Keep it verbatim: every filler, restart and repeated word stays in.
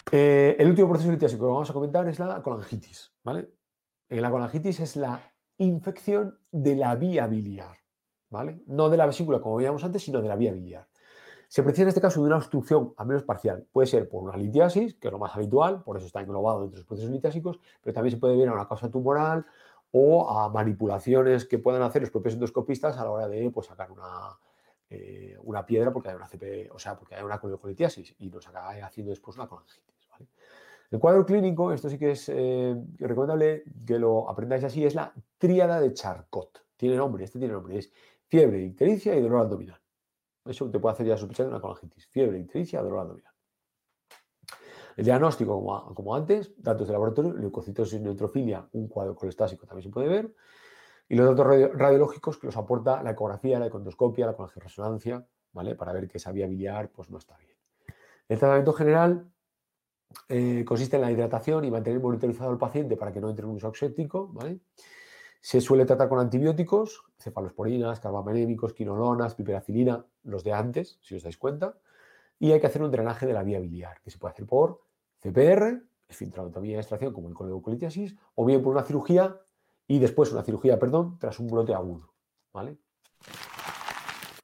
Eh, el último proceso litiásico que vamos a comentar es la colangitis, ¿vale? Eh, la colangitis es la infección de la vía biliar, ¿vale? No de la vesícula, como veíamos antes, sino de la vía biliar. Se precisa en este caso de una obstrucción, al menos parcial. Puede ser por una litiasis, que es lo más habitual, por eso está englobado dentro de los procesos litiásicos, pero también se puede ver a una causa tumoral o a manipulaciones que puedan hacer los propios endoscopistas a la hora de pues, sacar una, eh, una piedra porque hay una C P, o sea, porque hay una colitiasis y nos acaba haciendo después una colangitis, ¿vale? El cuadro clínico, esto sí que es eh, recomendable que lo aprendáis así, es la tríada de Charcot. Tiene nombre, este tiene nombre, es fiebre, ictericia y dolor abdominal. Eso te puede hacer ya sospechar de una colangitis. Fiebre, ictericia, dolor abdominal. El diagnóstico, como, como antes, datos de laboratorio, leucocitosis, neutrofilia, un cuadro colestásico también se puede ver. Y los datos radio, radiológicos que nos aporta la ecografía, la econdoscopia, la colangioresonancia, ¿vale? Para ver que esa vía biliar pues, no está bien. El tratamiento general eh, consiste en la hidratación y mantener monitorizado al paciente para que no entre en un shock séptico, ¿vale? Se suele tratar con antibióticos, cefalosporinas, carbamanémicos, quinolonas, piperacilina, los de antes, si os dais cuenta. Y hay que hacer un drenaje de la vía biliar, que se puede hacer por C P R, esfinterotomía de extracción, como el coleleucolitiasis, o bien por una cirugía y después una cirugía, perdón, tras un brote agudo, ¿vale?